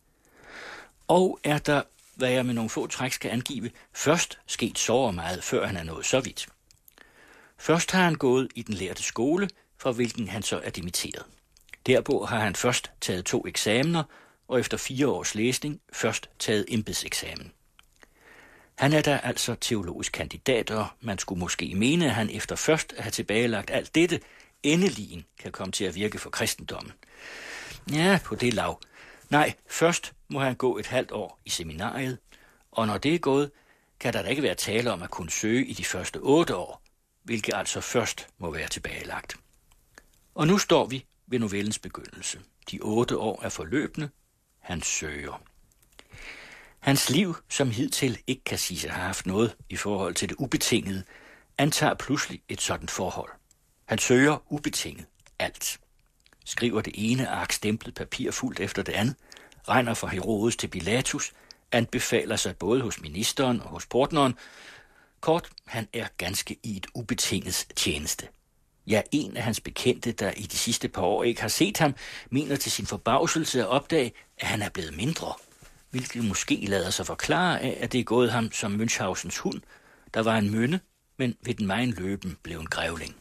Og er der, hvad jeg med nogle få træk skal angive, først sket så meget, før han er nået så vidt. Først har han gået i den lærte skole, fra hvilken han så er dimitteret. Derpå har han først taget to eksamener, og efter fire års læsning først taget embedseksamen. Han er da altså teologisk kandidat, og man skulle måske mene, at han efter først at have tilbagelagt alt dette, endelig kan komme til at virke for kristendommen. Ja, på det lav. Nej, først må han gå et halvt år i seminariet, og når det er gået, kan der da ikke være tale om at kunne søge i de første otte år, hvilket altså først må være tilbagelagt. Og nu står vi ved novellens begyndelse. De otte år er forløbende. Han søger. Hans liv, som hidtil ikke kan sige sig have haft noget i forhold til det ubetingede, antager pludselig et sådan forhold. Han søger ubetinget alt. Skriver det ene ark stemplet papir fuldt efter det andet, regner fra Herodes til Pilatus, anbefaler sig både hos ministeren og hos portneren. Kort, han er ganske i et ubetinget tjeneste. Ja, en af hans bekendte, der i de sidste par år ikke har set ham, mener til sin forbavselse at opdage, at han er blevet mindre, hvilket måske lader sig forklare af, at det er gået ham som Münchhausens hund, der var en mønne, men ved den megen løben blev en grævling.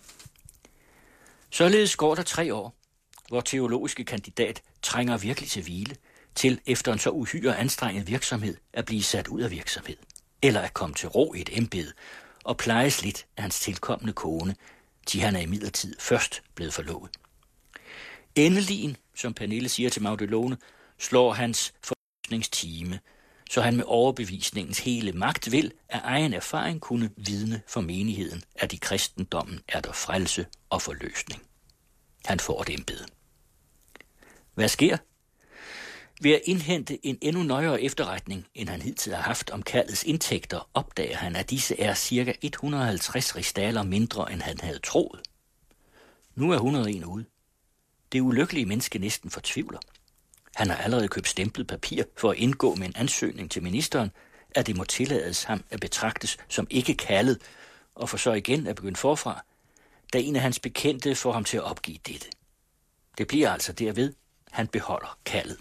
Således går der tre år, hvor teologiske kandidat trænger virkelig til hvile, til efter en så uhyre anstrenget virksomhed at blive sat ud af virksomhed, eller at komme til ro i et embede og plejes lidt af hans tilkommende kone, til han er imidlertid først blevet forlovet. Endelig, som Pernille siger til Magdalene, slår hans forløsningstime, så han med overbevisningens hele magt vil af egen erfaring kunne vidne for menigheden, at i kristendommen er der frelse og forløsning. Han får et embede. Hvad sker? Ved at indhente en endnu nøjere efterretning, end han hidtil har haft om kaldets indtægter, opdager han, at disse er ca. et hundrede og halvtreds rigsdaler mindre, end han havde troet. Nu er hundrede og en ude. Det ulykkelige menneske næsten fortvivler. Han har allerede købt stemplet papir for at indgå med en ansøgning til ministeren, at det må tillades ham at betragtes som ikke kaldet, og for så igen at begynde forfra, da en af hans bekendte får ham til at opgive dette. Det bliver altså derved, han beholder kaldet.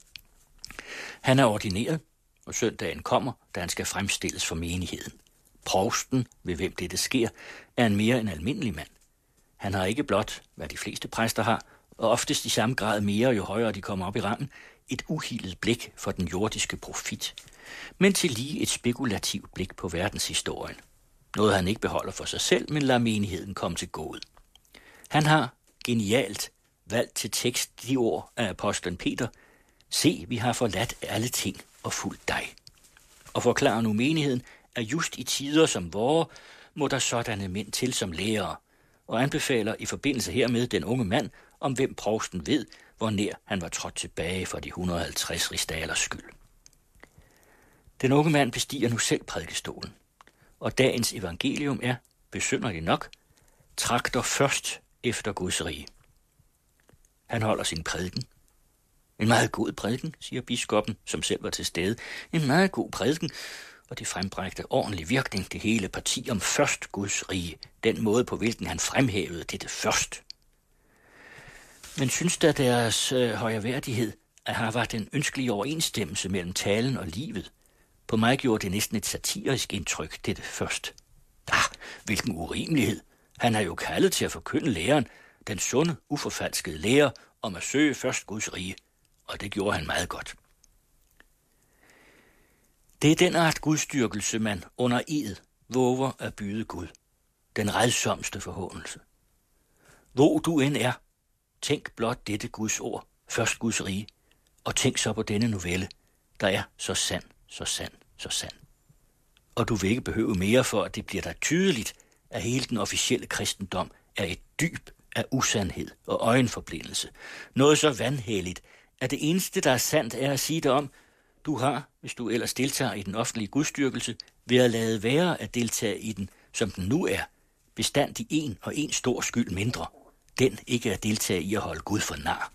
Han er ordineret, og søndagen kommer, da han skal fremstilles for menigheden. Provsten, ved hvem dette sker, er en mere end almindelig mand. Han har ikke blot, hvad de fleste præster har, og oftest i samme grad mere, jo højere de kommer op i rangen, et uhildet blik for den jordiske profit, men til lige et spekulativt blik på verdenshistorien. Noget han ikke beholder for sig selv, men lader menigheden komme til gode. Han har genialt valgt til tekst de ord af apostlen Peter: se, vi har forladt alle ting og fulgt dig. Og forklarer nu menigheden, at just i tider som vore, må der sådanne mænd til som lærere, og anbefaler i forbindelse hermed den unge mand, om hvem provsten ved, hvor nær han var trådt tilbage for de et hundrede og halvtreds rigsdalers skyld. Den unge mand bestiger nu selv prædikestolen, og dagens evangelium er, besynderligt nok, tragter først efter Guds rige. Han holder sin prædiken. En meget god prædiken, siger biskoppen, som selv var til stede. En meget god prædiken, og det frembragte ordentlig virkning det hele parti om først Guds rige, den måde på hvilken han fremhævede dette først. Men synes da deres øh, højreværdighed, at her var den ønskelige overensstemmelse mellem talen og livet? På mig gjorde det næsten et satirisk indtryk, dette først. Ah, hvilken urimelighed! Han er jo kaldet til at forkynde læren, den sunde, uforfalskede lære om at søge først Guds rige, og det gjorde han meget godt. Det er den art gudstyrkelse, man under ed våger at byde Gud. Den redsomste forhåndelse. Hvor du end er, tænk blot dette Guds ord, først Guds rige, og tænk så på denne novelle, der er så sand, så sand, så sand. Og du vil ikke behøve mere for, at det bliver der tydeligt, at hele den officielle kristendom er et dyb af usandhed og øjenforblindelse. Noget så vanhelligt, at det eneste, der er sandt, er at sige det om, du har, hvis du ellers deltager i den offentlige gudstyrkelse, ved at lade være at deltage i den, som den nu er, bestandig en og en stor skyld mindre, den ikke at deltage i at holde Gud for nar.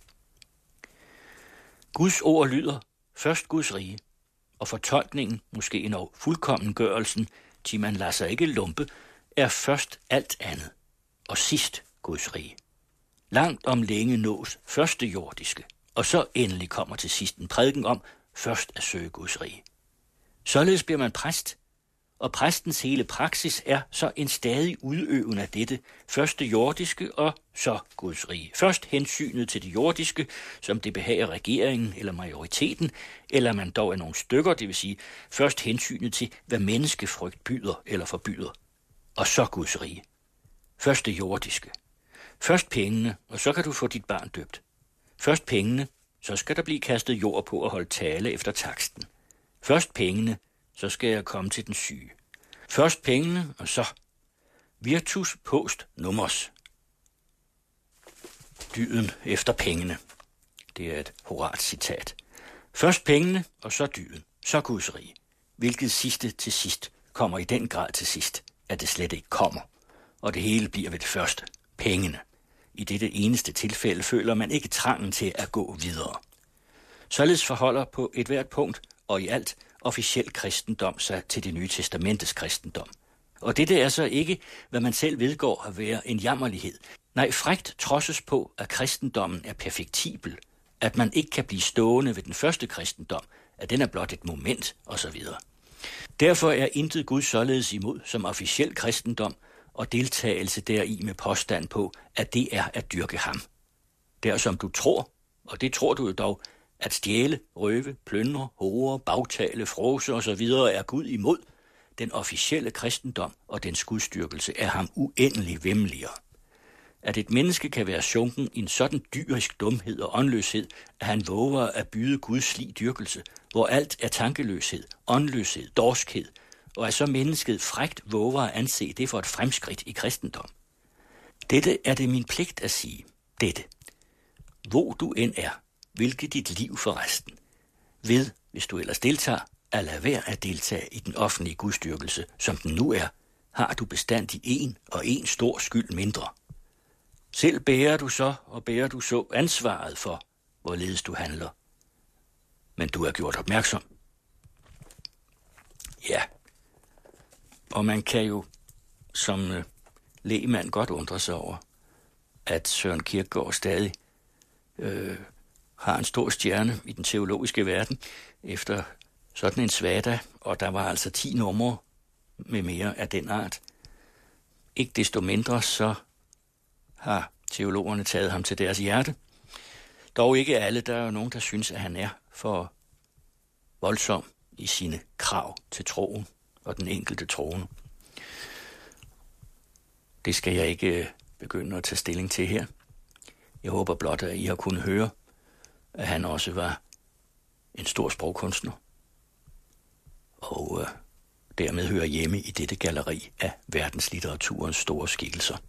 Guds ord lyder, først Guds rige, og fortolkningen, måske endnu fuldkommengørelsen, til man lader sig ikke lumpe, er først alt andet, og sidst Guds rige. Langt om længe nås første jordiske, og så endelig kommer til sidst en prædiken om først at søge Guds rige. Således bliver man præst, og præstens hele praksis er så en stadig udøven af dette første jordiske og så Guds rige. Først hensynet til det jordiske, som det behager regeringen eller majoriteten, eller man dog er nogle stykker, det vil sige først hensynet til, hvad menneskefrygt byder eller forbyder, og så Guds rige. Først det jordiske. Først pengene, og så kan du få dit barn døbt. Først pengene, så skal der blive kastet jord på at holde tale efter taksten. Først pengene, så skal jeg komme til den syge. Først pengene, og så virtus post nummers. Dyden efter pengene. Det er et Horat citat. Først pengene, og så dyden. Så Guds rige. Hvilket sidste til sidst kommer i den grad til sidst, at det slet ikke kommer. Og det hele bliver ved det første. Pengene. I dette eneste tilfælde føler man ikke trangen til at gå videre. Således forholder på et hvert punkt og i alt officiel kristendom sig til det nye testamentes kristendom. Og dette er så ikke, hvad man selv vedgår at være en jammerlighed. Nej, frækt trosses på, at kristendommen er perfektibel, at man ikke kan blive stående ved den første kristendom, at den er blot et moment osv. Derfor er intet Gud således imod som officiel kristendom og deltagelse deri med påstand på, at det er at dyrke ham. Der som du tror, og det tror du jo dog, at stjæle, røve, plyndre, hore, bagtale, fråse osv. er Gud imod, den officielle kristendom og dens gudstyrkelse er ham uendelig vemmeligere. At et menneske kan være sunken i en sådan dyrisk dumhed og åndløshed, at han våger at byde Guds slig dyrkelse, hvor alt er tankeløshed, åndløshed, dorskhed, og at så mennesket frækt våger at anse det for et fremskridt i kristendom. Dette er det min pligt at sige. Dette. Hvor du end er, hvilket dit liv for resten. Ved, hvis du ellers deltager, at lade være at deltage i den offentlige gudstyrkelse, som den nu er, har du bestandig en og en stor skyld mindre. Selv bærer du så og bærer du så ansvaret for, hvorledes du handler. Men du er gjort opmærksom. Ja, og man kan jo som øh, lægmand godt undre sig over, at Søren Kierkegaard stadig øh, har en stor stjerne i den teologiske verden efter sådan en svada, og der var altså ti numre med mere af den art. Ikke desto mindre så har teologerne taget ham til deres hjerte. Dog ikke alle, der er jo nogen, der synes, at han er for voldsom i sine krav til troen og den enkelte troende. Det skal jeg ikke begynde at tage stilling til her. Jeg håber blot, at I har kunnet høre, at han også var en stor sprogkunstner, og øh, dermed hører hjemme i dette galleri af verdenslitteraturens store skikkelser.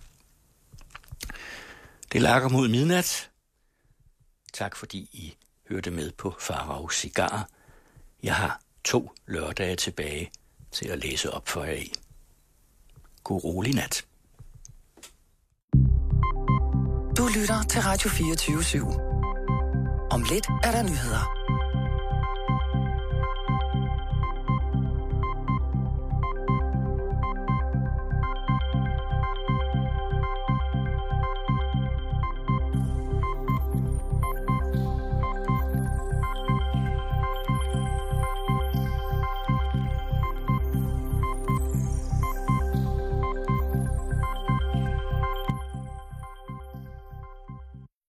Det lakker mod midnat. Tak fordi I hørte med på Farao Cigarer. Jeg har to lørdage tilbage til at læse op for jer i. God rolig nat. Du lytter til Radio fireogtyve syv. Om lidt er der nyheder.